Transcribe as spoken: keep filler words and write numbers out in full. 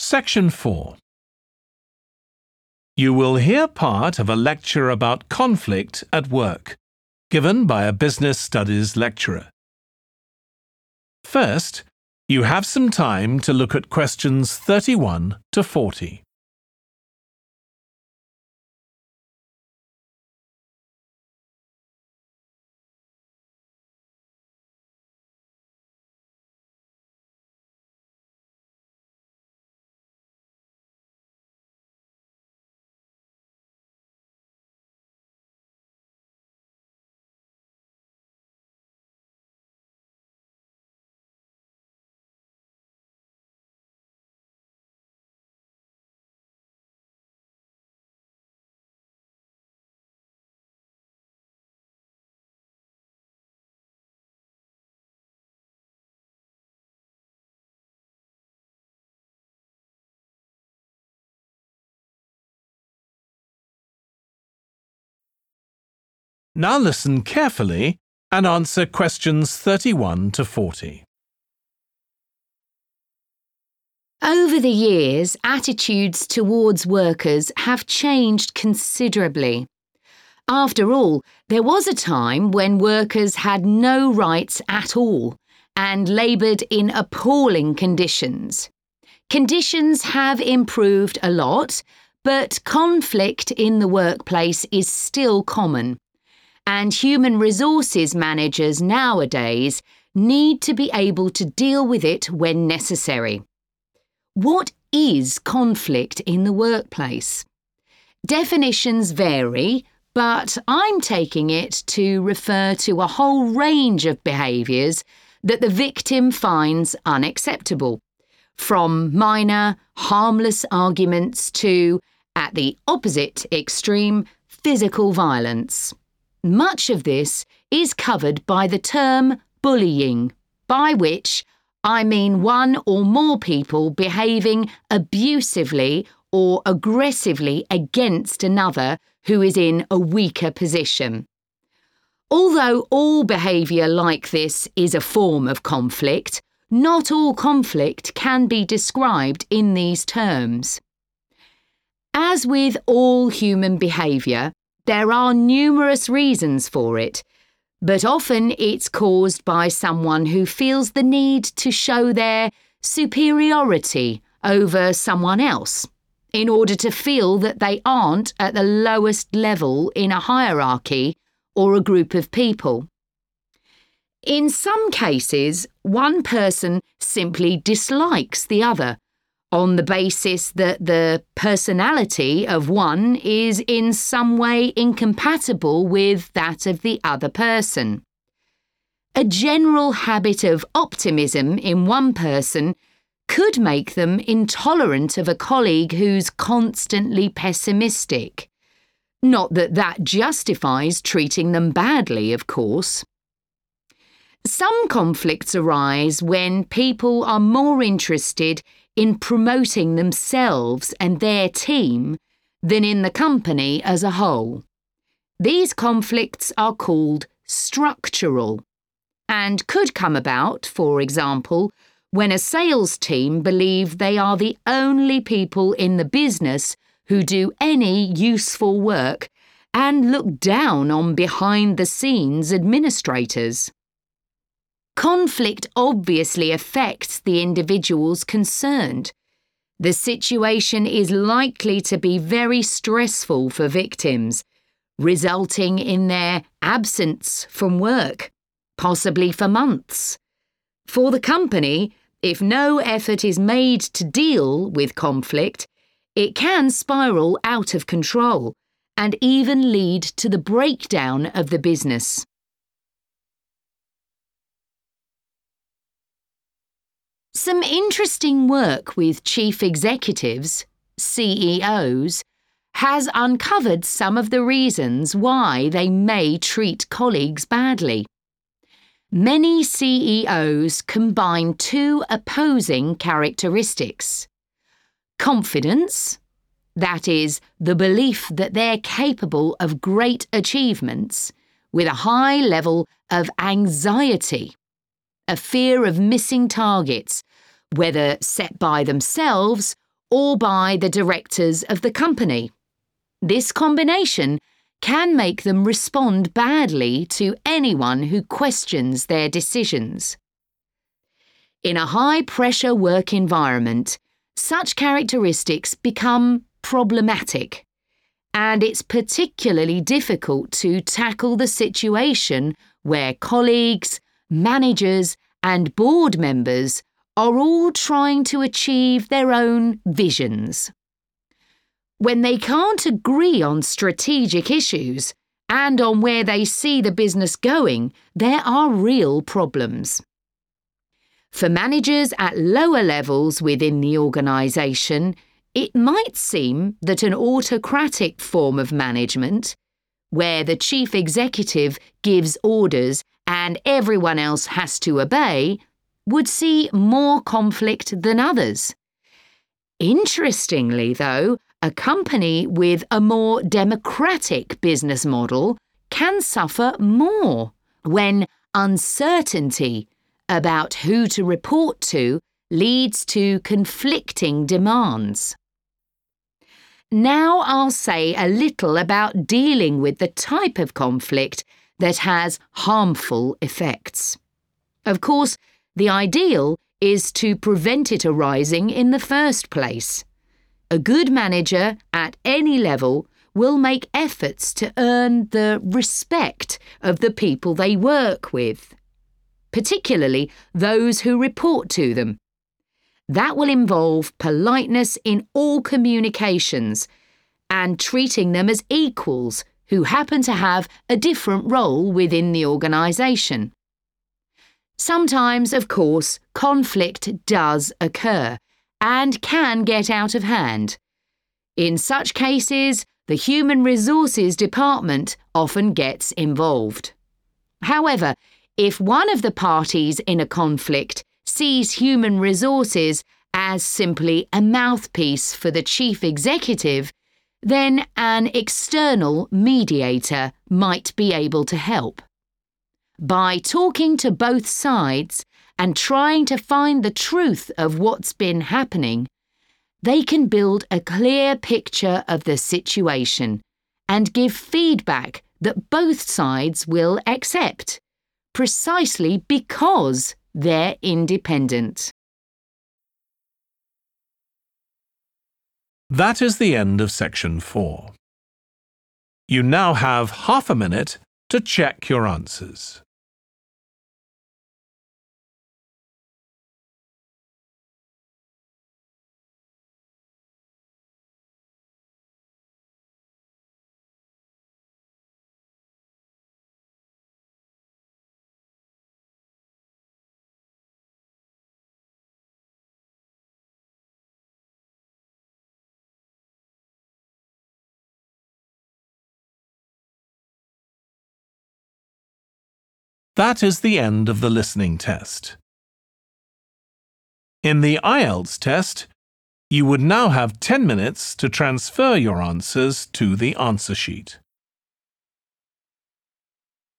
Section four. You will hear part of a lecture about conflict at work, given by a business studies lecturer. First, you have some time to look at questions thirty-one to forty. Now listen carefully and answer questions thirty-one to forty. Over the years, attitudes towards workers have changed considerably. After all, there was a time when workers had no rights at all and laboured in appalling conditions. Conditions have improved a lot, but conflict in the workplace is still common. And human resources managers nowadays need to be able to deal with it when necessary. What is conflict in the workplace? Definitions vary, but I'm taking it to refer to a whole range of behaviours that the victim finds unacceptable, from minor, harmless arguments to, at the opposite extreme, physical violence. Much of this is covered by the term bullying, by which I mean one or more people behaving abusively or aggressively against another who is in a weaker position. Although all behaviour like this is a form of conflict, not all conflict can be described in these terms. As with all human behaviour, there are numerous reasons for it, but often it's caused by someone who feels the need to show their superiority over someone else in order to feel that they aren't at the lowest level in a hierarchy or a group of people. In some cases, one person simply dislikes the other, on the basis that the personality of one is in some way incompatible with that of the other person. A general habit of optimism in one person could make them intolerant of a colleague who's constantly pessimistic. Not that that justifies treating them badly, of course. Some conflicts arise when people are more interested in promoting themselves and their team than in the company as a whole. These conflicts are called structural and could come about, for example, when a sales team believe they are the only people in the business who do any useful work and look down on behind-the-scenes administrators. Conflict obviously affects the individuals concerned. The situation is likely to be very stressful for victims, resulting in their absence from work, possibly for months. For the company, if no effort is made to deal with conflict, it can spiral out of control and even lead to the breakdown of the business. Some interesting work with chief executives, C E Os, has uncovered some of the reasons why they may treat colleagues badly. Many C E Os combine two opposing characteristics: confidence, that is, the belief that they're capable of great achievements, with a high level of anxiety, a fear of missing targets, whether set by themselves or by the directors of the company. This combination can make them respond badly to anyone who questions their decisions. In a high-pressure work environment, such characteristics become problematic, and it's particularly difficult to tackle the situation where colleagues, managers, and board members are all trying to achieve their own visions. When they can't agree on strategic issues and on where they see the business going, there are real problems. For managers at lower levels within the organisation, it might seem that an autocratic form of management, where the chief executive gives orders and everyone else has to obey, would see more conflict than others. Interestingly, though, a company with a more democratic business model can suffer more when uncertainty about who to report to leads to conflicting demands. Now I'll say a little about dealing with the type of conflict that has harmful effects. Of course, the ideal is to prevent it arising in the first place. A good manager at any level will make efforts to earn the respect of the people they work with, particularly those who report to them. That will involve politeness in all communications and treating them as equals who happen to have a different role within the organisation. Sometimes, of course, conflict does occur and can get out of hand. In such cases, the Human Resources Department often gets involved. However, if one of the parties in a conflict sees human resources as simply a mouthpiece for the chief executive, then an external mediator might be able to help. By talking to both sides and trying to find the truth of what's been happening, they can build a clear picture of the situation and give feedback that both sides will accept, precisely because they're independent. That is the end of section four. You now have half a minute to check your answers. That is the end of the listening test. In the I E L T S test, you would now have ten minutes to transfer your answers to the answer sheet.